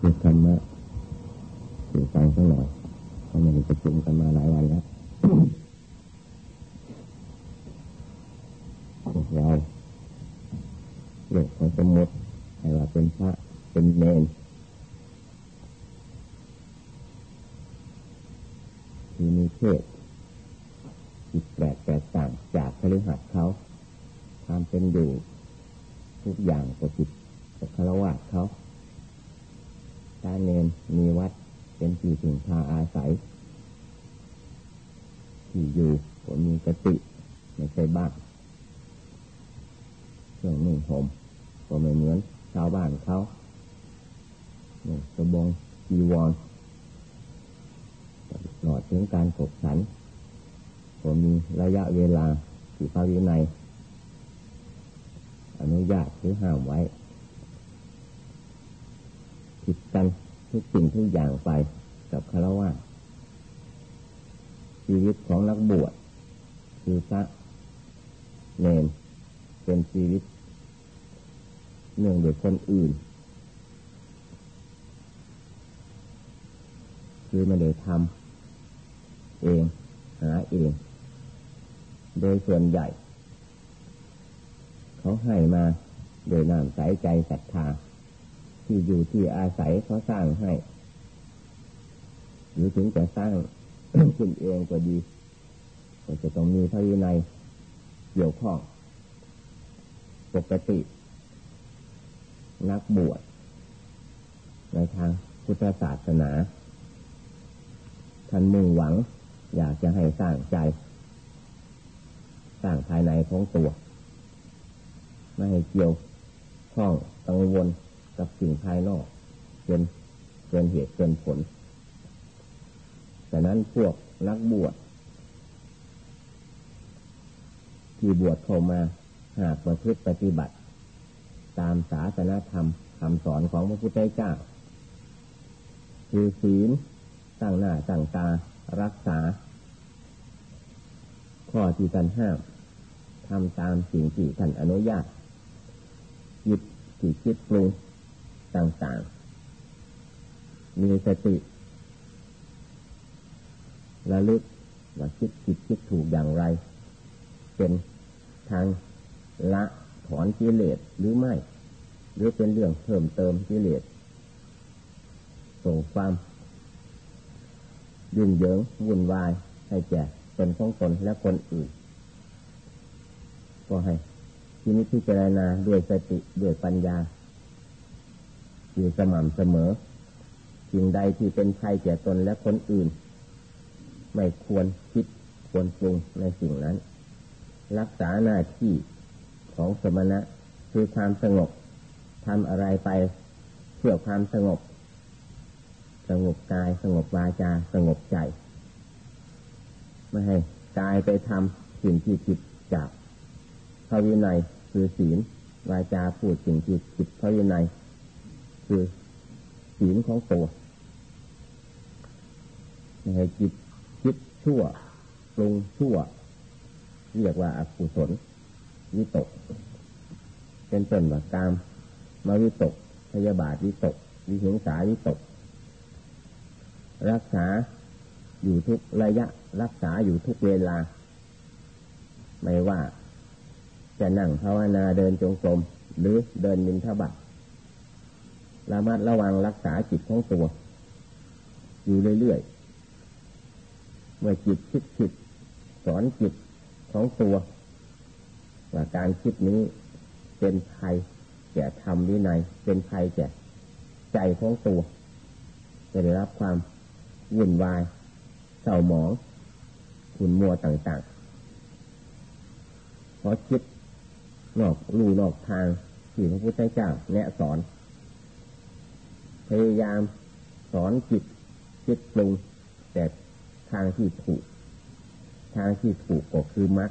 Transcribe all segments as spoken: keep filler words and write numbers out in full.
มีธรรมะสื่อสารสักหน่อยเพราะมันประชุมกันมาหลายวันแล้วเราเรื่องของสมมติให้ว่าเป็นพระเป็นเนรที่มีเพศที่แปลกแตกต่างจากคฤหัสถ์เขาทำเป็นอยู่ทุกอย่างก็ผิดกับฆราวาสเขาถ้าเนรมีวัดเป็นที่พึ่งพาอาศัยที่อยู่ก็มีกติไม่ใช่บ้านเครื่องนุ่งห่มก็ไม่เหมือนชาวบ้านเขาเนี่ยสบงจีวรตลอดถึงการขบฉันก็มีระยะเวลาที่พระวินัยอนุญาตหรือห้ามไว้ผิดกันทุกสิ่งทุกอย่างไปกับฆราวาสชีวิตของนักบวชคือพระเนรเป็นชีวิตเนื่องโดยคนอื่นคือไม่ได้ทำเองหาเองโดยส่วนใหญ่เขาให้มาโดยน้ำใจใจศรัทธาที่อยู่ที่อาศัยเขาสร้างให้หรือถึงจะสร้าง ขึ้นเองก็ดีก็จะต้องมีพระวินัยเกี่ยวข้องปกตินักบวชในทางพุทธศาสนาท่านมุ่งหวังอยากจะให้สร้างใจสร้างภายในของตัวไม่ให้เกี่ยวข้องกังวลกับสิ่งภายนอกจนเกินเหตุเกินผลฉะนั้นพวกนักบวชที่บวชเข้ามาหากประพฤติปฏิบัติตามศาสนธรรมคำสอนของพระพุทธเจ้าคือศีลตั้งหน้าตั้งตารักษาข้อที่ท่านห้ามทำตามสิ่งที่ท่านอนุญาตยึดที่คิดปรุงต่างๆมีสติระลึกว่าคิดผิดคิดถูกอย่างไรเป็นทางละถอนกิเลสหรือไม่หรือเป็นเรื่องเพิ่มเติมกิเลสส่งความยุ่งเหยิงวุ่นวายให้แก่ตนของตนและคนอื่นก็ให้ที่นี้พิจารณาด้วยสติด้วยปัญญาอยู่สม่ำเสมอสิ่งใดที่เป็นภัยแก่ตนและคนอื่นไม่ควรคิดควรปรุงในสิ่งนั้นรักษาหน้าที่ของสมณะคือความสงบทำอะไรไปเพื่อความสงบสงบกายสงบวาจาสงบใจไม่ให้กายไปทำสิ่งที่ผิดจากพระวินัยคือศีลวาจาพูดสิ่งที่ผิดพระวินัยคือศีลของตัวไม่ให้จิตคิดชั่วปรุงชั่วเรียกว่าอกุศลวิตกเป็นต้นว่ากามมาวิตกพยาบาทวิตกวิหิงสาวิตกรักษาอยู่ทุกระยะรักษาอยู่ทุกเวลาไม่ว่าจะนั่งภาวนาเดินจงกรมหรือเดินบิณฑบาตระมัดระวังรักษาจิตของตัวอยู่เรื่อยๆเมื่อจิตคิดผิดสอนจิตของตัวว่าการคิดนี้เป็นภัยแก่ธรรมวินัยเป็นภัยแก่ใจของตัวจะได้รับความวุ่นวายเศร้าหมองขุ่นมัวต่างๆเพราะคิดนอกลู่นอกทางที่พระพุทธเจ้าแนะสอนพยายามสอนจิตคิดปรุงแต่ทางที่ถูกทางที่ถูกก็คือมรรค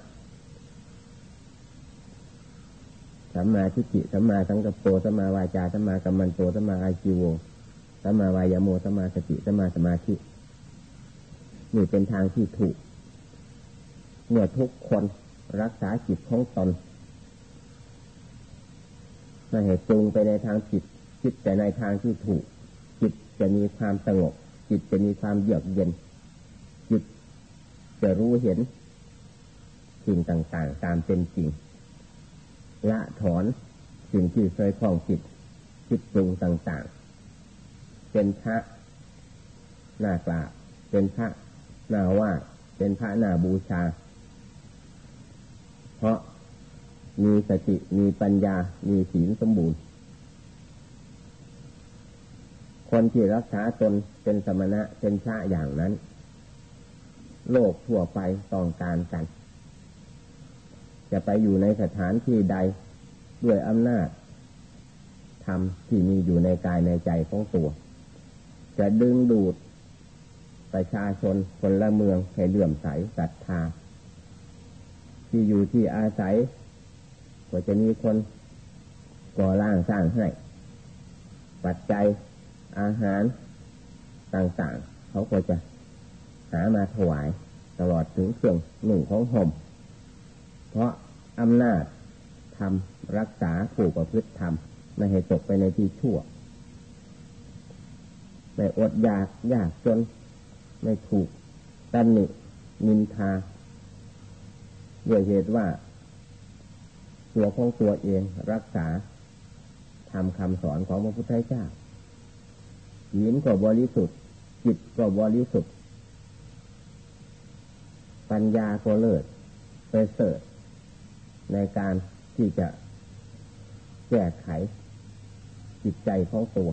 สัมมาทิฏฐิสัมมาสังกัปโปสัมมาวาจาสัมมากัมมันโตสัมมาอาชีโวสัมมาวายโมสัมมาสติสัมมาสมาธินี่เป็นทางที่ถูกเมื่อทุกคนรักษาจิตของตนไม่ให้ปรุงไปในทางผิดคิดแต่ในทางที่ถูกจิตจะมีความสงบจิตจะมีความเยือกเย็นจิตจะรู้เห็นสิ่งต่างๆตามเป็นจริงละถอนสิ่งที่เคยคล้องจิตคิดปรุงต่างๆเป็นพระน่ากราบเป็นพระน่าไหว้เป็นพระน่าบูชาเพราะมีสติมีปัญญามีศีลสมบูรณ์คนที่รักษาตนเป็นสมณะเป็นพระอย่างนั้นโลกทั่วไปต้องการกันจะไปอยู่ในสถานที่ใดด้วยอำนาจธรรมที่มีอยู่ในกายในใจของตัวจะดึงดูดประชาชนคนละเมืองให้เลื่อมใสศรัทธาที่อยู่ที่อาศัยก็จะมีคนก่อร่างสร้างให้ปัจจัยอาหารต่างๆเขาก็จะหามาถวายตลอดถึงเครื่องนุ่งของห่มเพราะอำนาจทำรักษาผู้ประพฤติธรรมไม่ให้ตกไปในที่ชั่วไม่อดอยากยากจนไม่ถูกตำหนินินทาด้วยเหตุว่าตัวของตัวเองรักษาทำคำสอนของพระพุทธเจ้าศีลก็บริสุทธิ์จิตก็บริสุทธิ์ปัญญาก็เลิศประเสริฐในการที่จะแก้ไขจิตใจของตัว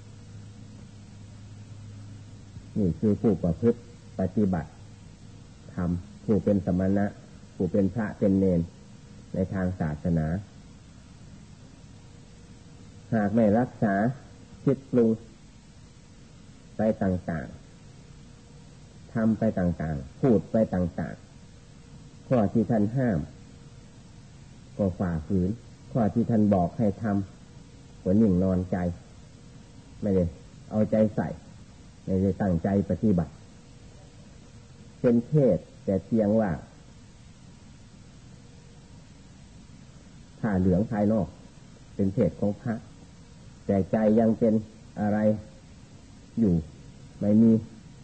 นี่คือผู้ประพฤติปฏิบัติธรรมผู้เป็นสมณะผู้เป็นพระเป็นเณรในทางศาสนาหากไม่รักษาคิดปรุงไปต่างๆทำไปต่างๆพูดไปต่างๆข้อที่ท่านห้ามก็ฝ่าฝืนข้อที่ท่านบอกให้ทำก็นิ่งนอนใจไม่ได้เอาใจใส่ไม่ได้ตั้งใจปฏิบัติเป็นเทศแต่เพียงว่าผ้าเหลืองภายนอกเป็นเทศของพระแต่ใจยังเป็นอะไรอยู่ไม่มี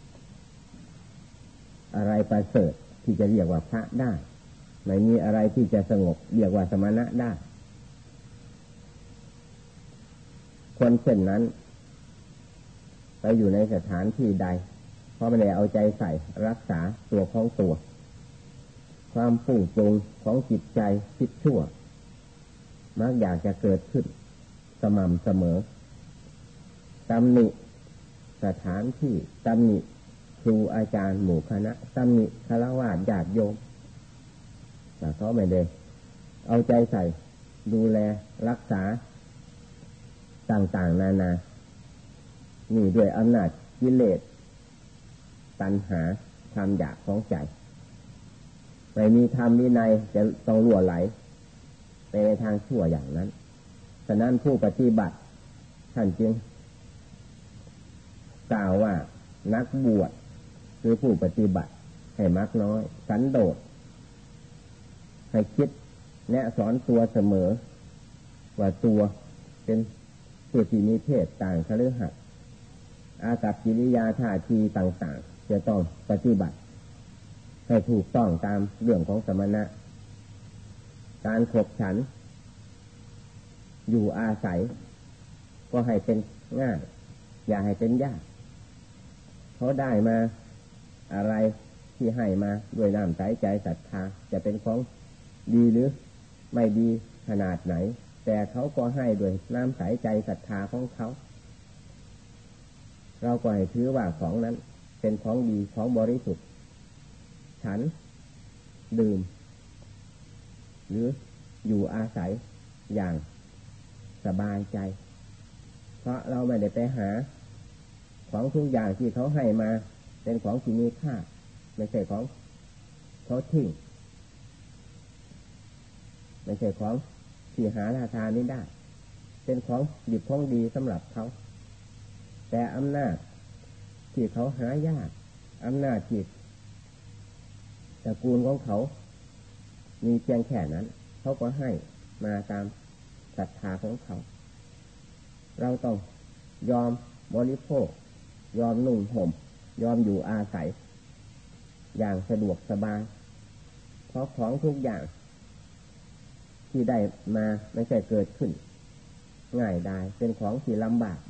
อะไรประเสริฐที่จะเรียกว่าพระได้ไม่มีอะไรที่จะสงบเรียกว่าสมณะได้คนเช่นนั้นไปอยู่ในสถานที่ใดเพราะไม่ได้เอาใจใส่รักษาตัวของตัวความฟุ้งปรุงของจิตใจคิดชั่วมักอยากจะเกิดขึ้นสม่ำเสมอตำหนิสถานที่ตำหนิครูอาจารย์หมู่คณะตำหนิฆราวาสญาติโยมแต่เขาไม่ได้เอาใจใส่ดูแลรักษาต่างๆนานานี่ด้วยอำนาจกิเลสตัณหาความอยากของใจไม่มีธรรมวินัยจะต้องรั่วไหลไปในทางชั่วอย่างนั้นฉะนั้นผู้ปฏิบัติท่านจึงกล่าวว่านักบวชคือผู้ปฏิบัติให้มักน้อยสันโดษให้คิดแนะสอนตัวเสมอว่าตัวเป็นผู้ที่มีเพศต่างคฤหัสถ์อากัปกิริยาท่าทีต่างๆจะต้องปฏิบัติให้ถูกต้องตามเรื่องของสมณะการขบฉันอยู่อาศัยก็ให้เป็นง่ายอย่าให้เป็นยากเขาได้มาอะไรที่ให้มาด้วยน้ำใจใจศรัทธาจะเป็นของดีหรือไม่ดีขนาดไหนแต่เขาก็ให้ด้วยน้ำใสใจศรัทธาของเขาเราก็ให้ถือว่าของนั้นเป็นของดีของบริสุทธิ์ฉันดื่มหรืออยู่อาศัยอย่างสบายใจเพราะเราไม่ได้ไปหาของทุกอย่างที่เขาให้มาเป็นของที่มีค่าไม่ใช่ของเขาทิ้งไม่ใช่ของที่หาราคานี้ได้เป็นของดีของดีสำหรับเขาแต่อำนาจที่เขาหายากอำนาจที่ตระกูลของเขามีเพียงแค่นั้นเขาก็ให้มาตามศรัทธาของเขาเราต้องยอมบริโภคยอมนุ่งห่มยอมอยู่อาศัยอย่างสะดวกสบายเพราะของทุกอย่างที่ได้มาไม่ใช่เกิดขึ้นง่ายได้เป็นของที่ลำบาก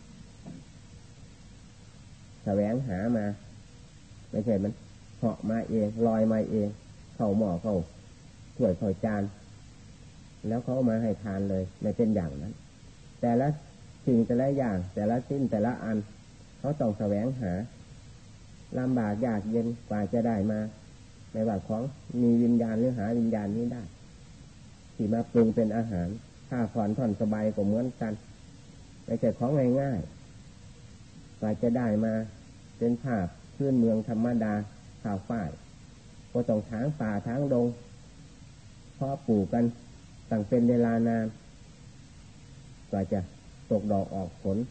แสวงหามาไม่ใช่มันเหาะมาเองลอยมาเองเข้าหม้อเข้าถ้วยเข้าจานแล้วเขามาให้ทานเลยไม่เป็นอย่างนั้นแต่ละสิ่งแต่ละอย่างแต่ละชิ้นแต่ละอันเขาต้องแสวงหาลำบากยากเย็นกว่าจะได้มาในว่าของมีวิญญาณหรือหาวิญญาณนี้ได้ที่มาปรุงเป็นอาหารถ้าผ่อนผ่อนสบายก็เหมือนกันไม่ใช่ของง่ายๆกว่าจะได้มาเป็นภาพพื้นเมืองธรรมดาข้าวฝ่ายก็ต้องทางป่าทางดงเพาะปลูกกันตั้งเป็นเวลานานกว่าจะตกดอกออกผล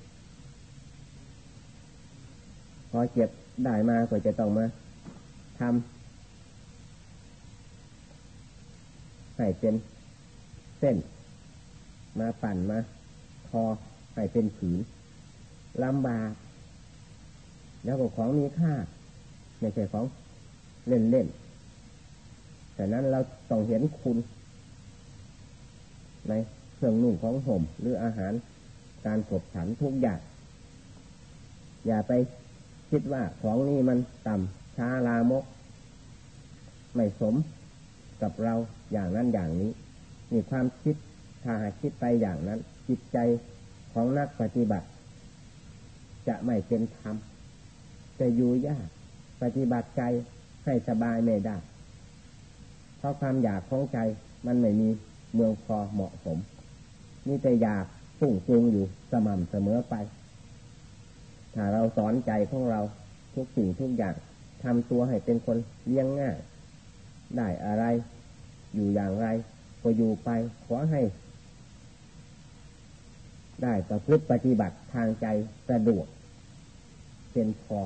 พอเก็บได้มาก็จะต้องมาทำให้เป็นเส้นมาปั่นมาทอให้เป็นผืนลำบากแล้วก็ของมีค่าไม่ใช่ของเล่นเล่นแต่นั้นเราต้องเห็นคุณในเครื่องนุ่งของห่มหรืออาหารการขบฉันทุกอย่างอย่าไปคิดว่าของนี้มันต่ำช้าลามกไม่สมกับเราอย่างนั้นอย่างนี้มีความคิดถ้าหากคิดไปอย่างนั้นจิตใจของนักปฏิบัติจะไม่เป็นธรรมจะอยู่ยากปฏิบัติใจให้สบายไม่ได้เพราะความอยากของใจมันไม่มีเมืองพอเหมาะสมนี่แต่อยากฟุ้งซ่านอยู่สม่ำเสมอไปถ้าเราสอนใจของเราทุกสิ่งทุกอย่างทำตัวให้เป็นคนเลี้ยงง่ายได้อะไรอยู่อย่างไรก็อยู่ไปขอให้ได้ประพฤติปฏิบัติทางใจสะดวกเป็นพอ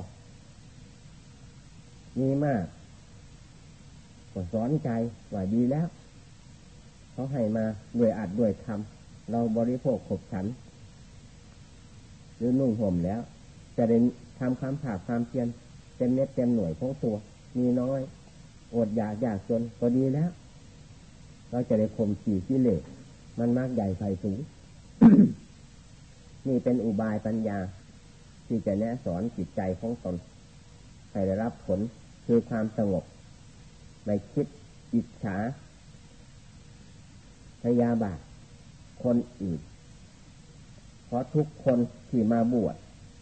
มีมากก็สอนใจว่าดีแล้วเขาให้มาด้วยอัดด้วยทำเราบริโภคขบฉันหรือนุ่งห่มแล้วจะได้ทำความผาดความเพียรเต็มเม็ดเต็มหน่วยของตัวมีน้อยอดอยากอยากจนก็ดีแล้วเราจะได้ข่มขีดกิเลสมันมากใหญ่ไฟสูง นี่เป็นอุบายปัญญาที่จะแนะสอนจิตใจของตนให้ได้รับผลคือความสงบไม่คิดอิจฉาพยาบาทคนอื่นเพราะทุกคนที่มาบวช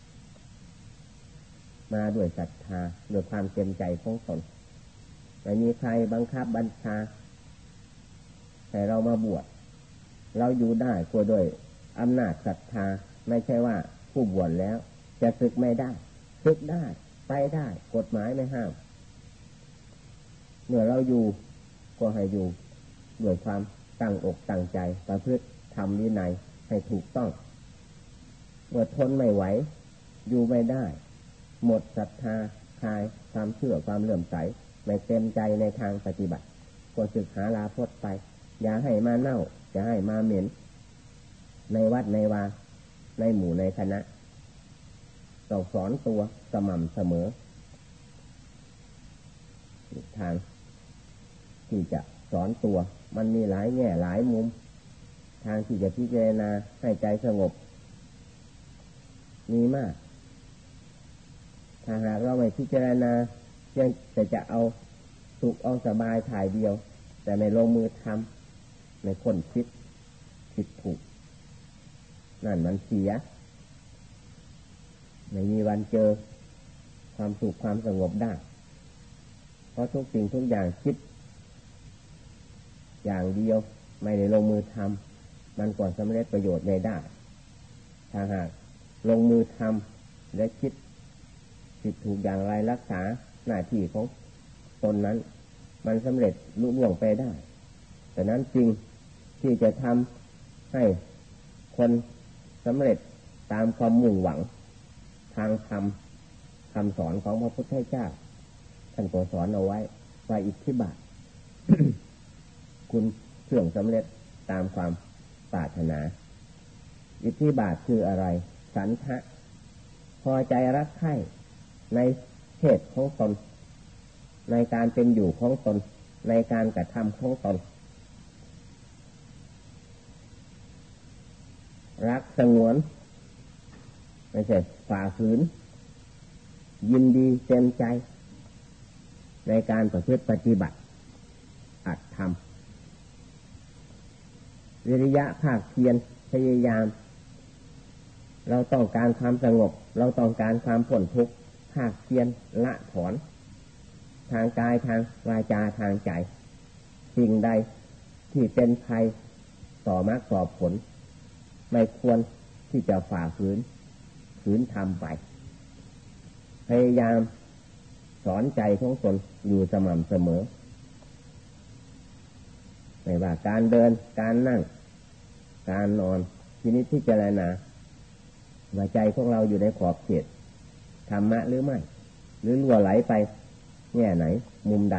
มาด้วยศรัทธาด้วยความเต็มใจของตนไม่มีใครบังคับบัญชาให้เรามาบวชเราอยู่ได้ก็โดยอำนาจศรัทธาไม่ใช่ว่าผู้บวชแล้วจะศึกไม่ได้ศึกได้ไปได้กฎหมายไม่ห้ามเมื่อเราอยู่ก็ให้อยู่ด้วยความตั้งอกตั้งใจประพฤติทำวินัยให้ถูกต้องเมื่อทนไม่ไหวอยู่ไม่ได้หมดศรัทธาคลายความเชื่อความเลื่อมใสไม่เต็มใจในทางปฏิบัติก็ศึกหาลาภไป อย่าให้มาเน่าอย่าให้มาเหม็นในวัดในวาในหมู่ในคณะต้องสอนตัวสม่ำเสมอทางที่จะสอนตัวมันมีหลายแง่หลายมุมทางที่จะพิจารณาให้ใจสงบมีมากถ้าหากเราไม่พิจารณาเพียงแต่จะเอาสุขเอาสบายถ่ายเดียวแต่ไม่ลงมือทำในคนคิดคิดถูกนั่นมันเสียไม่มีวันเจอความสุขความสงบได้เพราะทุกสิ่งทุกอย่างคิดอย่างเดียวไม่ได้ลงมือทำมันก่อนสำเร็จประโยชน์ไม่ได้ถ้าหากลงมือทำและคิดผิดถูกอย่างไรรักษาหน้าที่ของตนนั้นมันสำเร็จลุล่วงไปได้แต่นั้นจริงที่จะทำให้คนสำเร็จตามความมุ่งหวังทางธรรมคำสอนของพระพุทธเจ้าท่านก็สอนเอาไว้ว่าอิทธิบาท คุณเครื่องสำเร็จตามความปรารถนาอิทธิบาทคืออะไรสันทะอใจรักใคร่ในเพศของตนในการเป็นอยู่ของตนในการกระทำของตนรักสงวนไม่ใช่ฝ่าฝืนยินดีเต็มใจในการประพฤติปฏิบัติอัตธรรมวิริยะภาคเพียรพยายามเราต้องการความสงบเราต้องการความพ้นทุกข์ภาคเพียรละถอนทางกายทางวาจาทางใจสิ่งใดที่เป็นภัยต่อมรรคต่อผลไม่ควรที่จะฝ่าฝืนฝืนทำไปพยายามสอนใจของตนอยู่สม่ำเสมอไม่ว่าการเดินการนั่งการนอนทีนี้พิจารณาว่าใจของเราอยู่ในขอบเขตธรรมะหรือไม่หรือรั่วไหลไปแง่ไหนมุมใด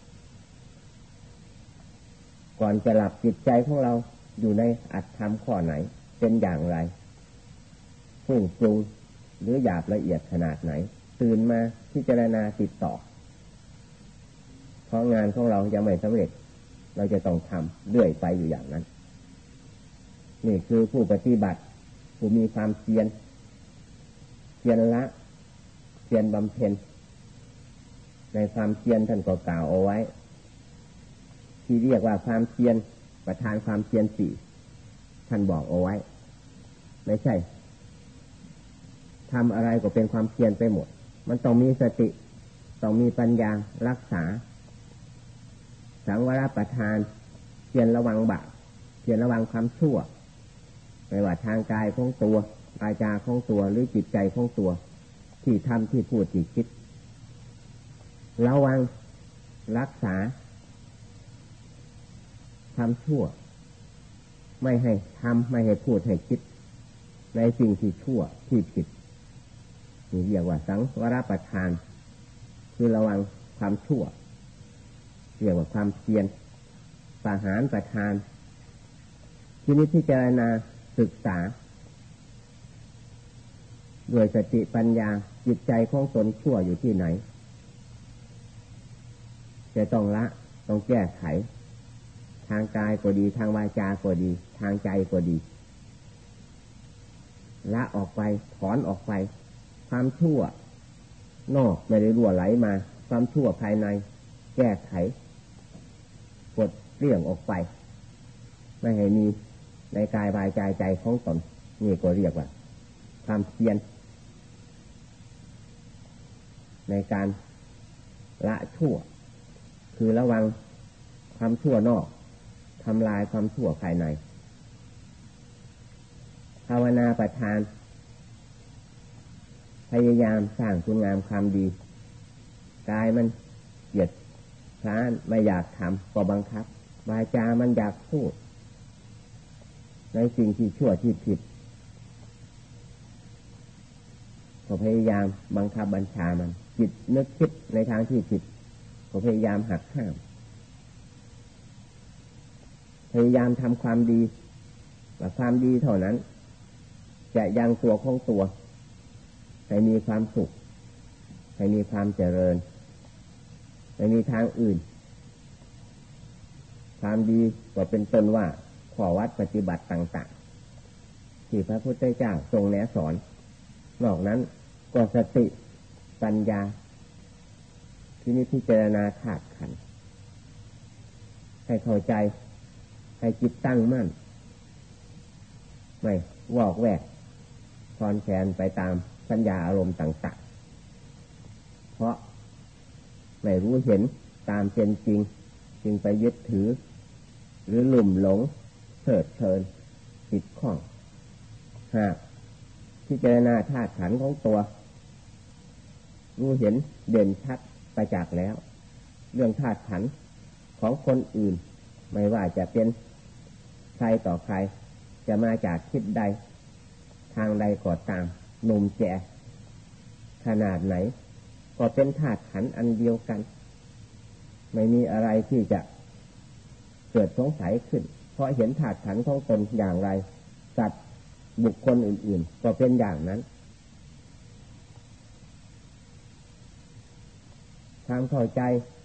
ก่อนจะหลับจิตใจของเราอยู่ในอัตธรรมข้อไหนเป็นอย่างไรฟุ้งปรุงหรือหยาบละเอียดขนาดไหนตื่นมาพิจารณาติดต่อเพราะงานของเรายังไม่สำเร็จเราจะต้องทำเรื่อยไปอยู่อย่างนั้นนี่คือผู้ปฏิบัติผู้มีความเพียรเพียรละเพียรบำเพ็ญในความเพียรท่านก็กล่าวเอาไว้ที่เรียกว่าความเพียรประธานความเพียรสี่ท่านบอกเอาไว้ไม่ใช่ทำอะไรก็เป็นความเพียรไปหมดมันต้องมีสติต้องมีปัญญารักษาสังวรประทานเพียรระวังบาปเพียรระวังความชั่วไม่ว่าทางกายของตัววาจาของตัวหรือจิตใจของตัวที่ทำที่พูดที่คิดระวังรักษาทำชั่วไม่ให้ทำไม่ให้พูดให้คิดในสิ่งที่ชั่วที่ผิดนี่เรียกว่าสังวรประทานคือระวังความชั่วเรียกว่าความเพียรปหารประทานที่นี้พิจารณาศึกษาด้วยสติปัญญาจิตใจของตนชั่วอยู่ที่ไหนจะต้องละต้องแก้ไขทางกายก็ดีทางวาจาก็ดีทางใจก็ดีละออกไปถอนออกไปความชั่วนอกไม่ได้รั่วไหลมาความชั่วภายในแก้ไขกดเลี่ยงออกไปไม่ให้มีในกายวาจาใจของตนนี่ก็เรียกว่าความเพียรในการละชั่วคือระวังความชั่วนอกทำลายความชั่วภายในภาวนาประทานพยายามสร้างคุณงามความดีกายมันเกียจคร้านไม่อยากทำก็บังคับวาจามันอยากพูดในสิ่งที่ชั่วที่ผิดก็พยายามบังคับบัญชามันจิตนึกคิดในทางที่ผิดก็พยายามหักห้ามพยายามทำความดีแต่ความดีเท่านั้นจะยังตัวของตัวให้มีความสุขให้มีความเจริญไม่มีทางอื่นความดีก็เป็นต้นว่าข้อวัดปฏิบัติต่างๆที่พระพุทธเจ้าทรงแนะสอนนอกนั้นก็สติปัญญาที่นี้พิจารณาธาตุขันธ์ให้เข้าใจให้จิตตั้งมั่นไม่วอกแวกคลอนแคลนไปตามสัญญาอารมณ์ต่างๆเพราะไม่รู้เห็นตามเป็นจริงจึงไปยึดถือหรือหลุ่มหลงเถิดเทินติดข้องหากพิจารณาธาตุขันธ์ของตัวรู้เห็นเด่นชัดไปจากแล้วเรื่องธาตุขันธ์ของคนอื่นไม่ว่าจะเป็นใครต่อใครจะมาจากทิศใดทางใดก็ตามหนุ่มแก่ขนาดไหนก็เป็นธาตุขันธ์อันเดียวกันไม่มีอะไรที่จะเกิดสงสัยขึ้นเพราะเห็นธาตุขันธ์ของตนอย่างไรสัตว์บุคคลอื่นๆก็เป็นอย่างนั้นความเข้าใจ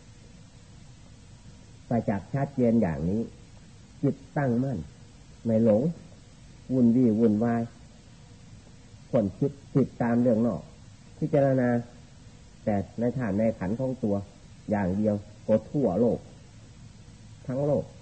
ประจักษ์ชัดเจนอย่างนี้จิตตั้งมั่นไม่หลงวุ่นวี่วุ่นวายคนคิดติดตามเรื่องนอกพิจารณาแต่ในฐานในขันของตัวอย่างเดียวก็ทั่วโลกทั้งโลก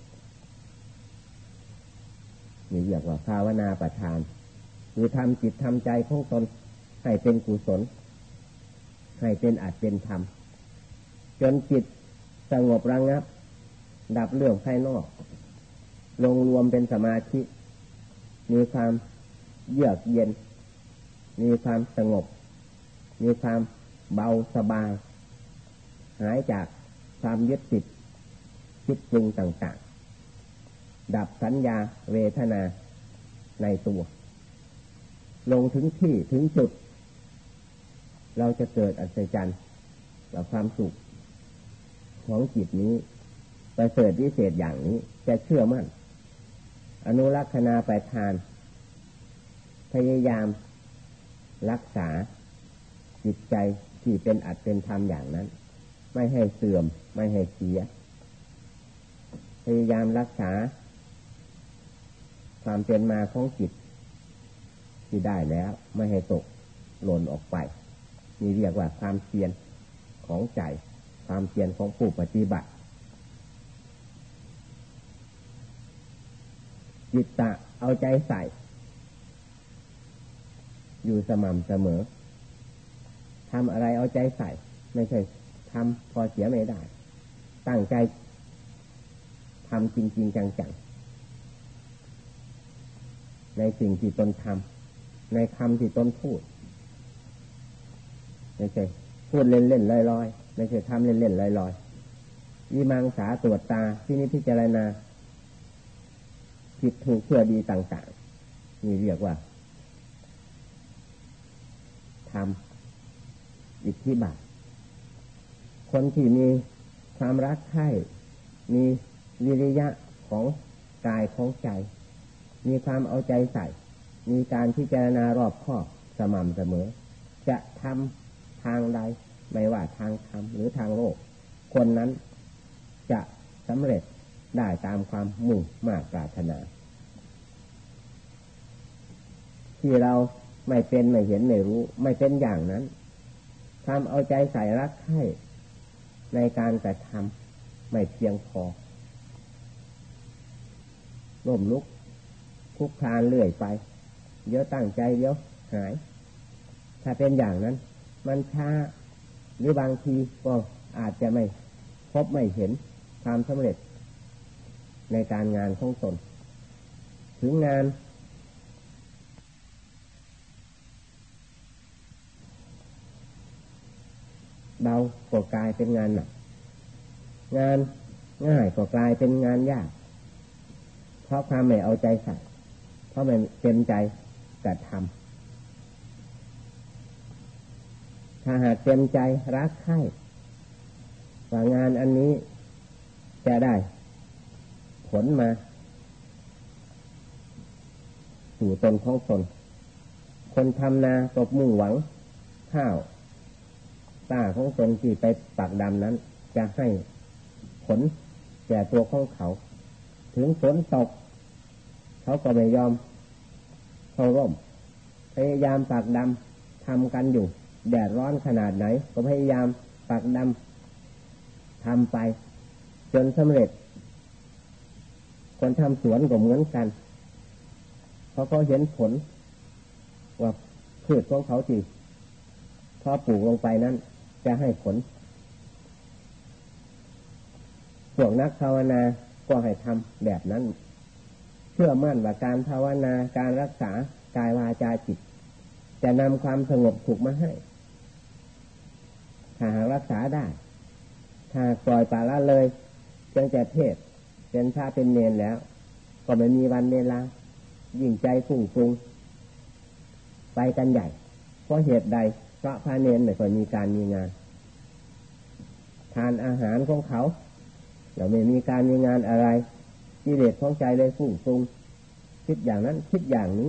นี่เรียกว่าภาวนาประทานคือทำจิตทำใจของตนให้เป็นกุศลให้เป็นอัตเป็นธรรมจนจิตสงบระงับดับเรื่องภายนอกลงรวมเป็นสมาธิมีความเยือกเย็นมีความสงบมีความเบาสบายหายจากความยึดติดคิดปรุงต่างๆดับสัญญาเวทนาในตัวลงถึงที่ถึงจุดเราจะเกิดอัศจรรย์กับความสุขของจิตนี้ประเสริฐวิเศษอย่างนี้จะเชื่อมั่นอนุรักษณาไปทานพยายามรักษาจิตใจที่เป็นอัตเป็นธรรมอย่างนั้นไม่ให้เสื่อมไม่ให้เสียพยายามรักษาความเป็นมาของจิตที่ได้แล้วไม่ให้ตกหล่นออกไปนี่เรียกว่าความเพียรของใจความเพียรของผู้ปฏิบัติจิตตะเอาใจใส่อยู่สม่ำเสมอทำอะไรเอาใจใส่ไม่ใช่ทำพอเสียไม่ได้ตั้งใจทำจริงๆจังๆในสิ่งที่ตนทำในคำที่ตนพูดไม่ใช่พูดเล่นๆลอยๆไม่ใช่ทำเล่นๆลอยๆวิมังสาตรวจตาที่นี้พิจารณาผิดถูกเพื่อดีต่างๆนี่เรียกว่าทำอิทธิบาทคนที่มีความรักใคร่มีวิริยะของกายของใจมีความเอาใจใส่มีการพิจารณารอบคอบสม่ำเสมอจะทำทางใดไม่ว่าทางธรรมหรือทางโลกคนนั้นจะสำเร็จได้ตามความมุ่งมา่ปรารถนาที่เราไม่เป็นไม่เห็นไม่รู้ไม่เป็นอย่างนั้นทำเอาใจใส่รักใคร่ในการกระทำไม่เพียงพอล้มลุกคุกคานเรื่อยไปเดี๋ยวตั้งใจเดี๋ยวหายถ้าเป็นอย่างนั้นมันช้าหรือบางทีก็อาจจะไม่พบไม่เห็นความสำเร็จในการงานของตนถึงงานเบาก็กลายเป็นงานหนักงานง่ายก็กลายเป็นงานยากเพราะความไม่เอาใจใส่เพราะไม่เต็มใจกระทำถ้าหากเต็มใจรักใคร่ว่างานอันนี้จะได้ผลมาสู่ตนของตนคนทำนาตบมุ่งหวังข้าวตาของตนที่ไปปักดำนั้นจะให้ผลแก่ตัวของเขาถึงฝนตกเขาก็ไม่ยอมเข้าร่มพยายามปักดำทำกันอยู่แดดร้อนขนาดไหนก็พยายามปักดำทำไปจนสำเร็จคนทำสวนก็เหมือนกันเพราะเขาเห็นผลว่าพืชของเขาที่พอปลูกลงไปนั้นจะให้ผลพวกนักภาวนาก็ให้ทำแบบนั้นเชื่อมั่นว่าการภาวนาการรักษากายวาจาจิตจะนำความสงบสุขมาให้ถ้าหากรักษาได้ถ้าปล่อยปละละเลยเพียงแต่เทศเป็นพระเป็นเนรแล้วก็ไม่มีวันเวลายิ่งใจฟุ้งฟรุงไปกันใหญ่เพราะเหตุใดเพราะพระเนรไม่ค่อยมีการมีงานทานอาหารของเขาแล้วไม่มีการมีงานอะไรกิเลสของใจเลยฟุ้งฟรุงคิดอย่างนั้นคิดอย่างนี้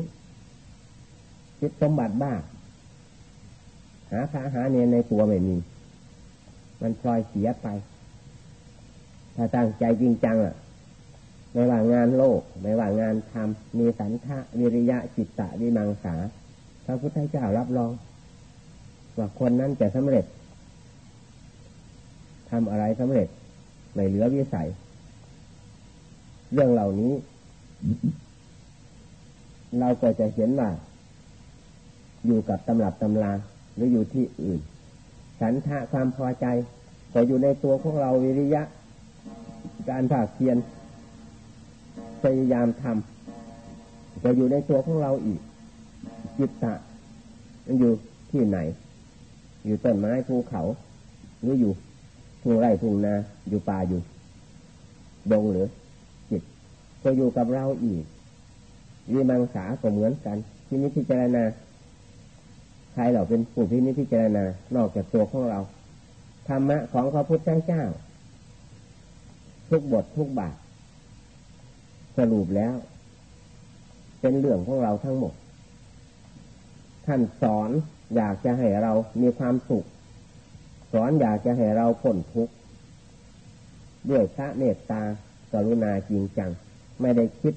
คิดสมบัติบ้าหาพระหาเนรในตัวไม่มีมันพลอยเสียไปถ้าตั้งใจจริงจังอ่ะไม่ว่างานโลกไม่ว่างานทำมีสันทะวิริยะจิตตะวิมังสาพระพุทธเจ้ารับรองว่าคนนั้นจะสำเร็จทำอะไรสำเร็จไม่เหลือวิสัยเรื่องเหล่านี้เราก็จะเห็นว่าอยู่กับตำรับตำราหรืออยู่ที่อื่นฉันทะความพอใจก็อยู่ในตัวของเราวิริยะการภาคเพียรพยายามทำก็อยู่ในตัวของเราอีกจิตตะมันอยู่ที่ไหนอยู่ต้นไม้ภูเขาหรืออยู่ทุ่งไร่ทุ่งนาอยู่ป่าอยู่ดงหรือจิตก็อยู่กับเราอีกวิมังสาก็เหมือนกันที่นี้พิจารณาใครเราเป็นผู้พินิจพิจารณานอกจากตัวของเราธรรมะของพระพุทธเจ้าทุกบททุกบาทสรุปแล้วเป็นเรื่องของเราทั้งหมดท่านสอนอยากจะให้เรามีความสุขสอนอยากจะให้เราพ้นทุกข์ด้วยพระเมตตากรุณาจริงจังไม่ได้คิด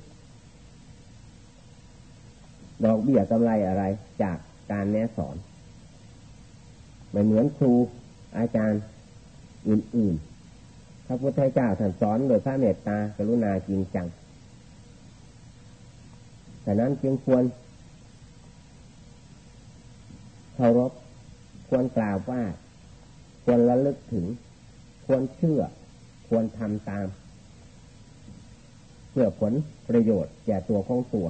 ดอกเบี้ยกำไรอะไรจากการแนะสอนไม่เหมือนครูอาจารย์อื่นๆพระพุทธเจ้าท่านสอนโดยพระเมตตากรุณาจริงจังฉะนั้นจึงควรเคารพควรกล่าวว่าควรระลึกถึงควรเชื่อควรทำตามเพื่อผลประโยชน์แก่ตัวของตัว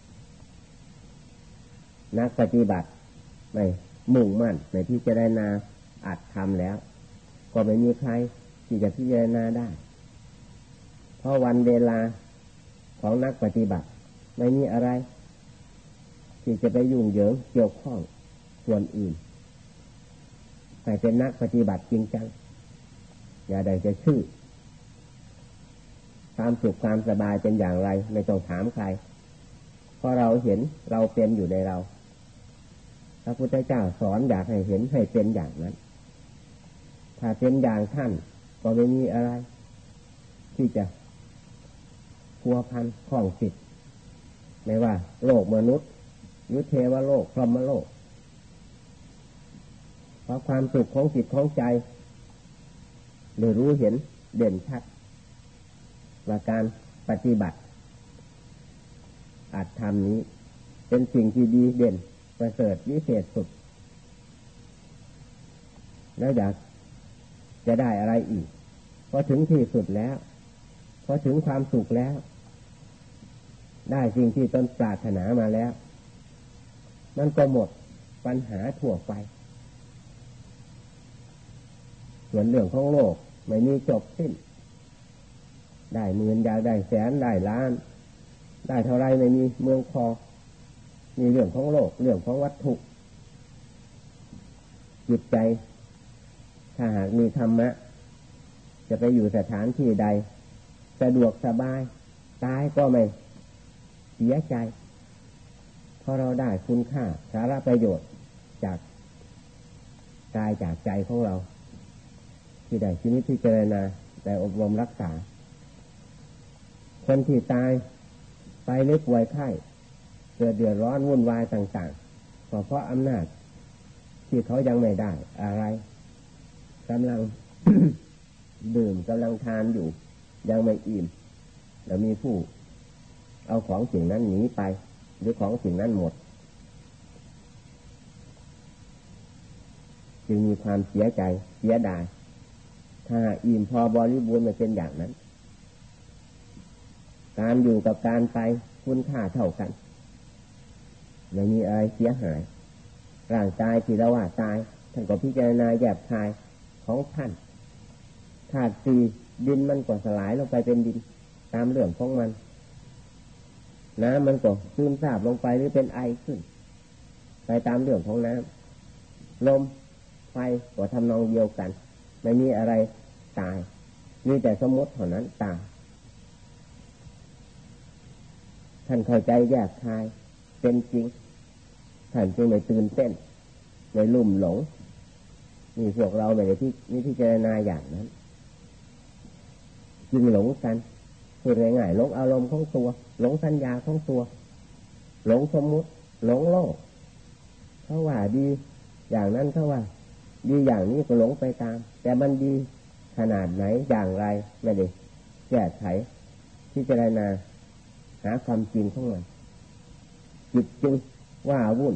นักปฏิบัติไม่มุ่งมั่นในที่จะได้นาอัดทำแล้วก็ไม่มีใครที่จะพิจารณาได้เพราะวันเวลาของนักปฏิบัติไม่มีอะไรที่จะไปยุ่งเหยิงเกี่ยวข้องส่วนอื่นแต่เป็นนักปฏิบัติจริงจังอย่าได้จะชื่อความสุขความสบายเป็นอย่างไรไม่ต้องถามใครเพราะเราเห็นเราเป็นอยู่ในเราพระพุทธเจ้าสอนอยากให้เห็นให้เป็นอย่างนั้นถ้าเป็นอย่างท่านก็ไม่มีอะไรที่จะพัวพันข้องจิตไม่ว่าโลกมนุษย์หรือเทวโลกพรหมโลกเพราะความสุขของจิตของใจได้รู้เห็นเด่นชัดว่าการปฏิบัติอาจทำนี้เป็นสิ่งที่ดีเด่นประเสริฐวิเศษสุดแล้วอยากจะได้อะไรอีกพอถึงที่สุดแล้วพอถึงความสุขแล้วได้สิ่งที่ตนปรารถนามาแล้วมันก็หมดปัญหาทั่วไปส่วนเรื่องของโลกไม่มีจบสิ้นได้หมื่นอยากได้แสนได้ล้านได้เท่าไรไม่มีเมืองพอมีเรื่องของโลกเรื่องของวัตถุจิตใจถ้าหากมีธรรมะจะไปอยู่สถานที่ใดสะดวกสบายตายก็ไม่เสียใจเพราะเราได้คุณค่าสาระประโยชน์จากกายจากใจของเราที่ได้ชีวิตที่เจริญนาได้อบรมรักษาคนที่ตายไปหรือป่วยไข้เกิดเดือดร้อนวุ่นวายต่างๆก็เพราะอำนาจที่เขายังไม่ได้อะไรกำลัง ดื่มกำลังทานอยู่ยังไม่อิ่มแล้วมีผู้เอาของสิ่งนั้นหนีไปหรือของสิ่งนั้นหมดจึงมีความเสียใจเสียดายถ้าอิ่มพอบริบูรณ์มันเป็นอย่างนั้นการอยู่กับการไปคุณค่าเท่ากันไม่มีอะไรเสียหายร่างกายที่เราว่าตายท่านก็พิจารณาแยบคายของท่านธาตุสี่ดินมันก็สลายลงไปเป็นดินตามเรื่องของมันน้ำมันก็ซึมซาบลงไปหรือเป็นไอขึ้นไปตามเรื่องของน้ำลมไฟก็ทำนองเดียวกันไม่มีอะไรตายมีแต่สมมติเท่านั้นตายท่านเข้าใจแยกคายเป็นจริงท่านจึงไม่ตื่นเต้นไม่ลุ่มหลงนี่พวกเราไม่ได้ที่นี่พิจารณาอย่างนั้นจึงหลงกันพูดง่ายๆหลงอารมณ์ของตัวหลงสัญญาของตัวหลงสมมุติหลงโลกเขาว่าดีอย่างนั้นเขาว่าดีอย่างนี้ก็หลงไปตามแต่มันดีขนาดไหนอย่างไรไม่ได้แก้ไขพิจารณาหาความจริงของมันจิตจึงว่าวุ่น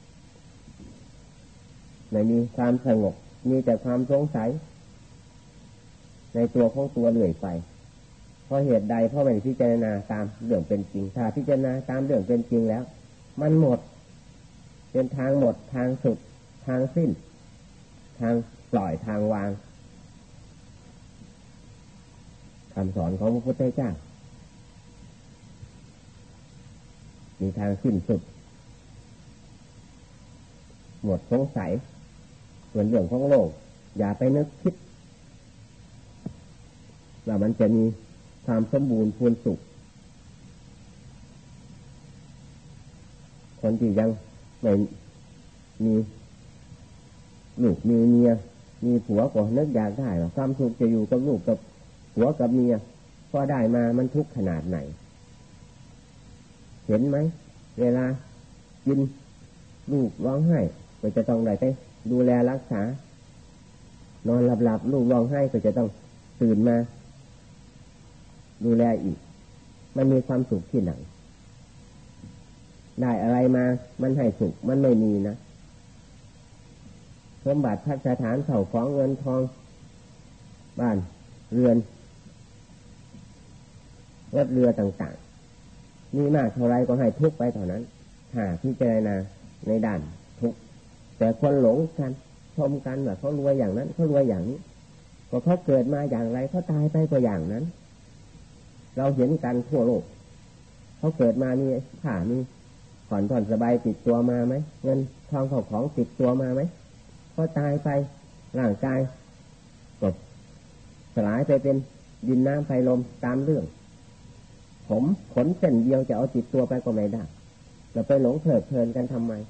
ไม่มีความสงบมีแต่ความสงสัยในตัวของตัวเรื่อยไปเพราะเหตุใดเพราะไม่ได้พิจารณาตามเรื่องเป็นจริงถ้าพิจารณาตามเรื่องเป็นจริงแล้วมันหมดเป็นทางหมดทางสุดทางสิ้นทางปล่อยทางวางคำสอนของพระพุทธเจ้ามีทางสิ้นสุดหมดสงสัยส่วนเรื่องของโลกอย่าไปนึกคิดว่ามันจะมีความสมบูรณ์พูนสุขคนที่ยังไม่มีลูกมีเมียมีผัวก็นึกอยากได้ว่าความสุขจะอยู่กับลูกกับผัวกับเมียพอได้มามันทุกข์ขนาดไหนเห็นไหมเวลากินลูกร้องไห้ก็จะต้องได้ไปดูแลรักษานอนหลับๆลูกร้องไห้ก็จะต้องตื่นมาดูแลอีกมันมีความสุขที่ไหนได้อะไรมามันให้สุขมันไม่มีนะสมบัติพัฒสถานเข่าของเงินทองบ้านเรือนรถเรือต่างๆมีมากเท่าไรก็ให้ทุกไปเท่านั้นหาพิจารณาในด้านทุกแต่คนหลงกันชมกันว่าเขารวยอย่างนั้นเขารวยอย่างนี้ก็เขาเกิดมาอย่างไรเขาตายไปก็อย่างนั้นเราเห็นกันทั่วโลกเขาเกิดมามีผ้ามีผ่อนผ่อนสบายติดตัวมาไหมเงินทองของของติดตัวมาไหมเขาตายไปร่างกายก็สลายไปเป็นดินน้ำไฟลมตามเรื่องผมขนเส้นเดียวจะเอาติดตัวไปก็ไม่ได้เราไปหลงเพลิดเพลินกันทำไม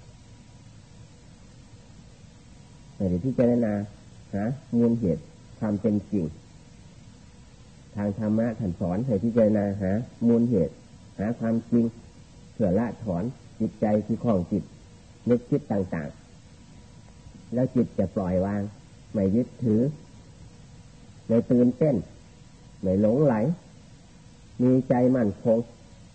ไม่ได้พิจารณาหามูลเหตุความเป็นจริงทางธรรมะท่านสอนให้พิจารณาหามูลเหตุหาความจริงเพื่อละถอนจิตใจที่คล้องจิตนึกคิดต่างๆแล้วจิตจะปล่อยวางไม่ยึดถือไม่ตื่นเต้นไม่หลงไหลมีใจมั่นคง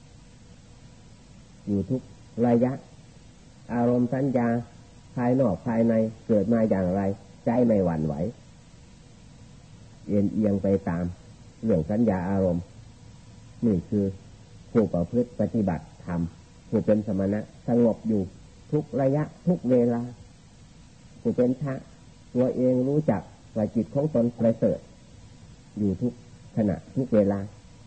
อยู่ทุกระยะอารมณ์สัญญาภายนอกภายในเกิดมาอย่างไรใจไม่หวั่นไหวเอียงเอียงไปตามเรื่องสัญญาอารมณ์นี่คือผู้ประพฤติปฏิบัติธรรมผู้เป็นสมณะสงบอยู่ทุกระยะทุกเวลาผู้เป็นพระตัวเองรู้จักว่าจิตของตนประเสริฐอยู่ทุกขณะทุกเวลา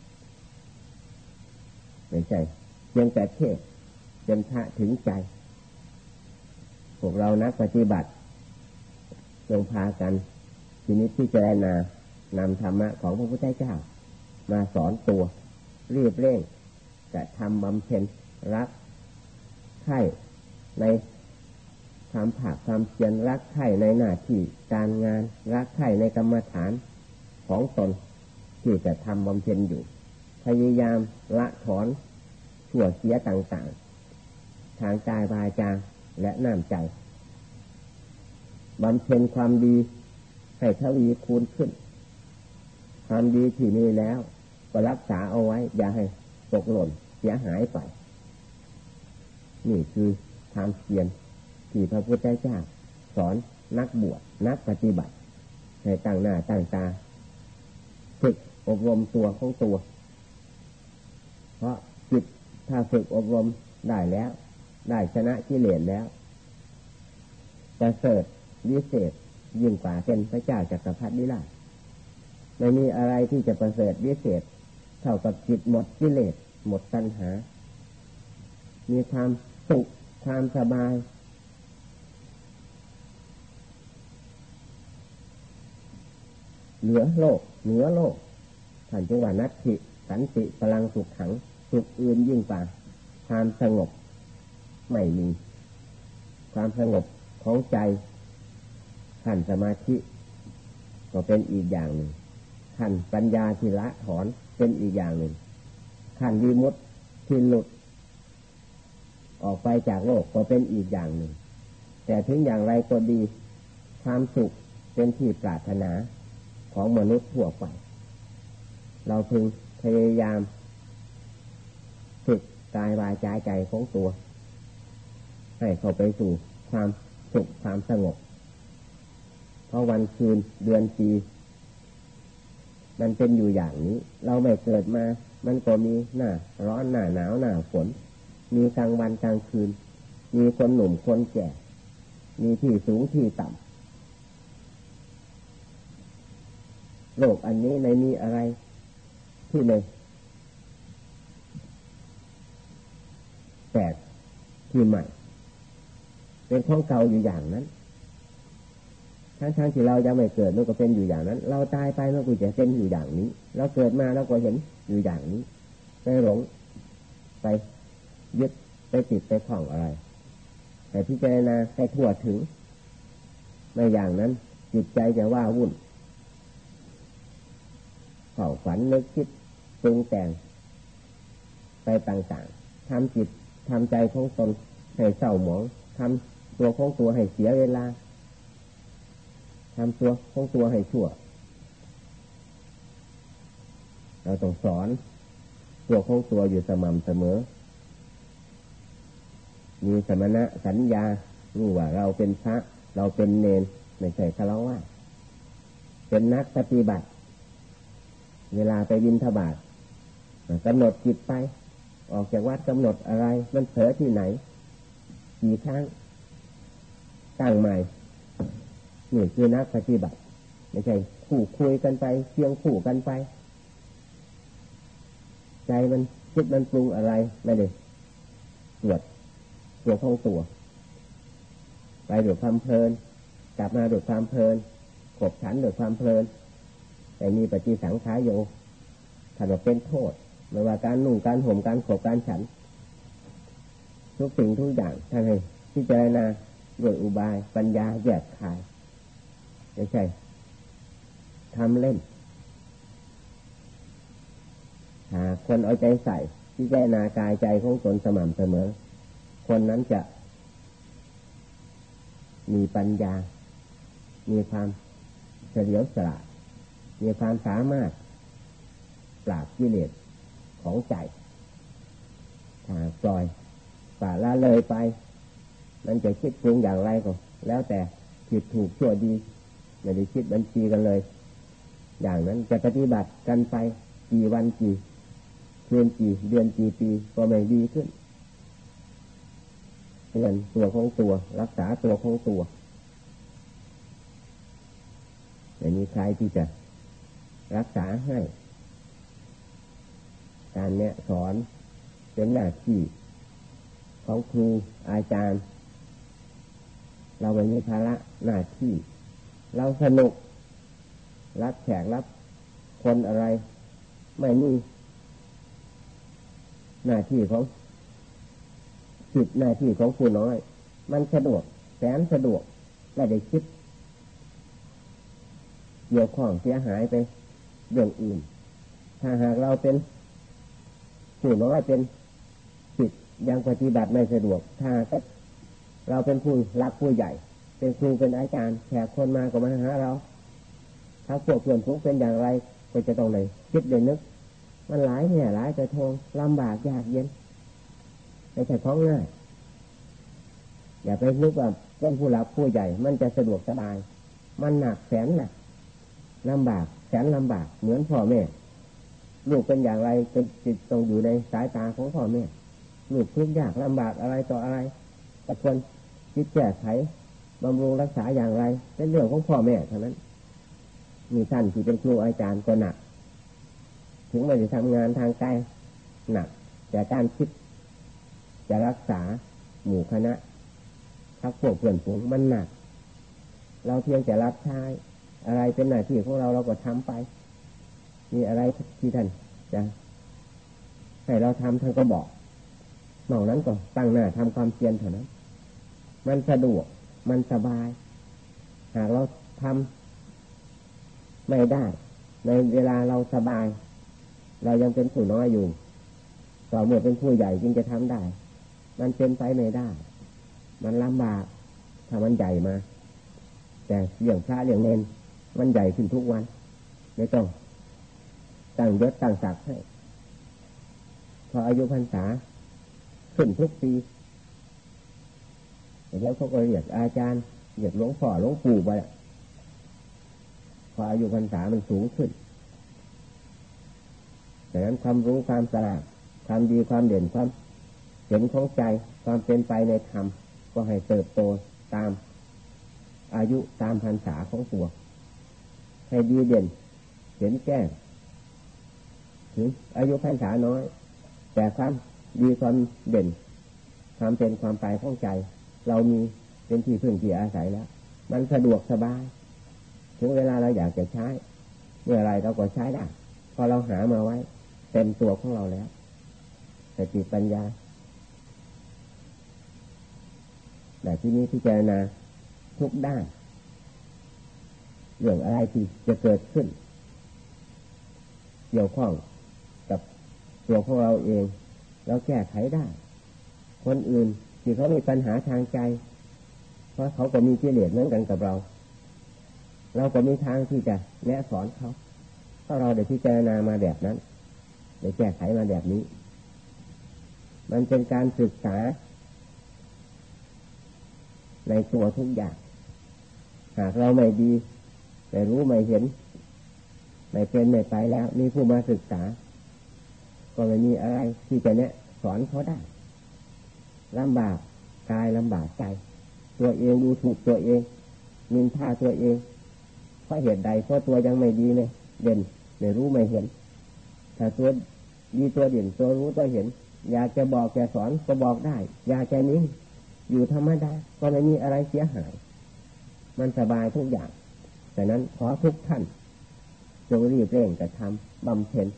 ไม่ใช่เพียงแต่เทศเป็นพระถึงใจพวกเรานักปฏิบัติจงพากันทีนี้พิจารณานำธรรมะของพระพุทธเจ้ามาสอนตัวรีบเร่งจะทำบำเพ็ญรักใคร่ในความภาคความเพียรรักใคร่ในหน้าที่การงานรักใคร่ในกรรมฐานของตนที่จะทำบำเพ็ญอยู่พยายามละถอนชั่วเสียต่างๆทางกายวาจาและน้ำใจบำเพ็ญความดีให้ทวีคูณขึ้นความดีที่มีแล้วก็รักษาเอาไว้อย่าให้ตกหล่นเสียหายไปนี่คือความเพียรที่พระพุทธเจ้าสอนนักบวชนักปฏิบัติให้ตั้งหน้าตั้งตาฝึกอบรมตัวของตัวเพราะจิตถ้าฝึกอบรมได้แล้วได้ชนะกิเลสแล้วประเสริฐวิเศษยิ่งกว่าเป็นพระเจ้าจักรพรรดิราชไม่มีอะไรที่จะประเสริฐวิเศษเท่ากับจิตหมดกิเลสหมดตัณหามีความสุขความสบายเหนือโลกเหนือโลกท่านจึงว่านัตถิสันติพลังสุขขังสุขอื่นยิ่งกว่าความสงบไม่มีความสงบของใจทขั้นสมาธิก็เป็นอีกอย่างหนึ่งขั้นปัญญาที่ละถอนเป็นอีกอย่างหนึ่งขั้นวิมุตติที่หลุดออกไปจากโลกก็เป็นอีกอย่างหนึ่งแต่ถึงอย่างไรก็ดีความสุขเป็นที่ปรารถนาของมนุษย์ทั่วไปเราพึงพยายามฝึกกายวาจาใจของตัวให้เข้าไปสู่ความสุขความสงบเพราะวันคืนเดือนปีมันเป็นอยู่อย่างนี้เราไม่เกิดมามันก็มีหน้าร้อนหน้าหนาวหน้าฝนมีกลางวันกลางคืนมีคนหนุ่มคนแก่มีที่สูงที่ต่ำโลกอันนี้ในมีอะไรที่ในแปลกที่ใหม่เป็นของเก่าอยู่อย่างนั้นทั้งๆที่เรายังไม่เกิดมันก็เป็นอยู่อย่างนั้นเราตายไปมันก็จะเป็นอยู่อย่างนี้เราเกิดมาเราก็เห็นอยู่อย่างนี้ไปหลงไปยึดไปติดไปคล้องอะไรแต่พิจารณาให้ทั่วถึงในอย่างนั้นจิตใจจะว่าวุ่นเฝ้าฝันนึกคิดปรุงแต่งไปต่างๆทำจิตทำใจของตนให้เศร้าหมองทำตัวของตัวให้เสียเวลาทำตัวของตัวให้ชั่วเราต้องสอนตัวของตัวอยู่สม่ำเสมอมีสมณะสัญญารู้ว่าเราเป็นพระเราเป็นเณรไม่ใช่ฆราวาสเป็นนักปฏิบัติเวลาไปบิณฑบาตกำหนดจิตไปออกจากวัดกำหนดอะไรมันเผลอที่ไหนกี่ครั้งตั้งใหม่นี่คือนักปฏิบัติไม่ใช่คู่คุยกันไปเคียงคู่กันไปใจมันคิดมันปรุงอะไรไม่ได้ตรวจตัวของตัวไปด้วยความเพลินกลับมาด้วยความเพลินขบฉันด้วยความเพลินแต่มีปฏิสังขารโยถ้าเราเป็นโทษไม่ว่าการนุ่งการห่มการขบการฉันทุกสิ่งทุกอย่างท่านให้พิจารณาด้วยอุบายปัญญาแยกคายไม่ใช่ทำเล่นหาคนเอาใจใส่พิจารณากายใจของตนสม่ำเสมอคนนั้นจะมีปัญญามีความเฉลียวฉลาดมีความสามารถปราบกิเลสของใจถ้าปล่อยป่าละเลยไปมันจะคิดปรุงอย่างไรก็แล้วแต่ผิดถูกชั่วดีไม่ได้คิดบัญชีกันเลยอย่างนั้นจะปฏิบัติกันไปกี่วันกี่คืนกี่เดือนกี่ปีก็ไม่ดีขึ้นเตือนตัวของตัวรักษาตัวของตัวไม่มีใครที่จะรักษาให้การแนะสอนเป็นหน้าที่ของครูอาจารย์เราไม่มีภาระหน้าที่เราสนุกรับแขกรับคนอะไรไม่มีหน้าที่ของจิตหน้าที่ของผู้น้อยมันสะดวกแสนสะดวกไม่ได้คิดเกี่ยวข้องเสียหายไปเรื่องอื่นถ้าหากเราเป็นผู้น้อยเป็นจิตยังปฏิบัติไม่สะดวกถ้าเราเป็นผู้รับผู้ใหญ่เป็นครูเป็นอาจารย์แขกคนมาก็มาหาเราถ้าพวกเพื่อนพวกเป็นอย่างไรก็จะต้องเลยคิดเลยนึกมันหลายแง่หลายกระทงลำบากยากเย็นไม่ใช่ของง่ายอย่าไปนึกว่าเป็นผู้รับผู้ใหญ่มันจะสะดวกสบายมันหนักแสนหนักลำบากแสนลำบากเหมือนพ่อแม่ลูกเป็นอย่างไรเป็นจิตต้องอยู่ในสายตาของพ่อแม่ลูกทุกข์ยากลำบากอะไรต่ออะไรแต่ควรคิดแก้ไขบำรุงรักษาอย่างไรเป็นเรื่องของพ่อแม่เท่านั้นมีท่านที่เป็นครูอาจารย์ก็หนักถึงไม่ได้ทำงานทางกายหนักแต่การคิดจะรักษาหมู่คณะทักพวกเพื่อนฝูงมันหนักเราเพียงแต่รับใช้อะไรเป็นหน้าที่ของเราเราก็ทำไปมีอะไรที่ท่านจะให้เราทำท่านก็บอกนอกนั้นก็ตั้งหน้าทำความเพียรเท่านั้นมันสะดวกมันสบายหากเราทำไม่ได้ในเวลาเราสบายเรายังเป็นผู้น้อยอยู่ต่อเมื่อเป็นผู้ใหญ่จึงจะทำได้มันเป็นไปไม่ได้มันลำบากถ้ามันใหญ่มาแต่เรื่องพระเรื่องเนรมันใหญ่ขึ้นทุกวันไม่ต้องตั้งยศตั้งศักดิ์ให้พออายุพรรษาขึ้นทุกปีแล้วเขาก็เรียกอาจารย์เรียกหลวงพ่อหลวงปู่ไปพออายุพรรษามันสูงขึ้นดังนั้นความรู้ความฉลาดความดีความเด่นความเห็นของใจความเป็นไปในธรรมก็ให้เติบโตตามอายุตามพรรษาของตัวให้ดีเด่นเห็นแจ้งถึงอายุพรรษาน้อยแต่ความดีความเด่นความเป็นความไปของใจเรามีเป็นที่พึ่งที่อาศัยแล้วมันสะดวกสบายถึงเวลาเราอยากจะใช้เมื่อไรเราก็ใช้ได้พอเราหามาไว้เต็มตัวของเราแล้วสติปัญญาแต่ที่นี้พิจารณาทุกด้านเรื่องอะไรที่จะเกิดขึ้นเกี่ยวข้องกับตัวของเราเองเราแก้ไขได้คนอื่นที่เขามีปัญหาทางใจเพราะเขาก็มีกิเลสเหมือนกันกับเราเราก็มีทางที่จะแนะสอนเขาถ้าเราได้พิจารณามาแบบนั้นได้แก้ไขมาแบบนี้มันเป็นการศึกษาในตัวทุกอย่างหากเราไม่ดีไม่รู้ไม่เห็นไม่เป็นไม่ไปแล้วมีผู้มาศึกษาก็ไม่มีอะไรที่จะแนะสอนเขาได้ลำบากกายลำบากใจตัวเองดูถูกตัวเองนินทาตัวเองเพราะเหตุใดเพราะตัวยังไม่ดีเลยเด่นไม่รู้ไม่เห็นถ้าตัวดีตัวเด่นตัวรู้ตัวเห็นอยากจะบอกจะสอนก็บอกได้อยากจะนิ่งอยู่ธรรมดาก็ไม่มีอะไรเสียหายมันสบายทุกอย่างแต่นั้นขอทุกท่านจงรีบเร่งกระทำบำเพ็ญ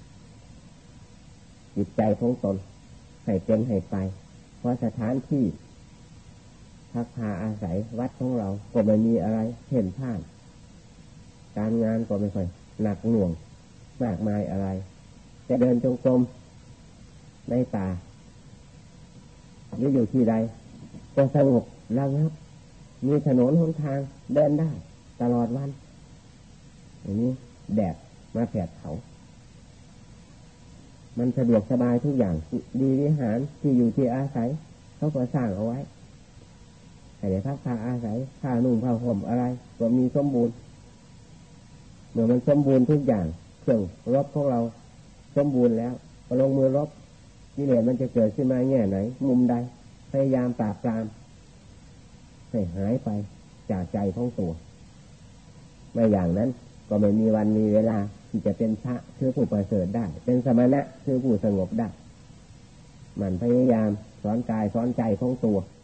จิตใจของตนให้เป็นให้ไปเพราะสถานที่พักพาอาศัยวัดของเราก็ไม่มีอะไรเพ่นพ่านการงานก็ไม่ค่อยหนักหน่วงมากมายอะไรจะเดินจงกรมในป่าหรืออยู่ที่ใดก็สงบระงับมีถนนหนทางเดินได้ตลอดวันอย่างนี้แดดมาแผดเขามันสะดวกสบายทุกอย่างดีวิหารที่อยู่ที่อาศัยเขาก็สร้างเอาไว้ให้ได้พักผ้าอาศัยผ้านุ่งผ้าห่มอะไรก็มีสมบูรณ์เมื่อมันสมบูรณ์ทุกอย่างเครื่องรบของเราสมบูรณ์แล้วพอลงมือรบกิเลสมันจะเกิดขึ้นมาแง่ไหนมุมใดพยายามปราบปรามให้หายไปจากใจของตัวไม่อย่างนั้นก็ไม่มีวันมีเวลาที่จะเป็นพระคือผู้ประเสริฐได้เป็นสมณะคือผู้สงบได้มันพยายามสอนกายสอนใจของตัว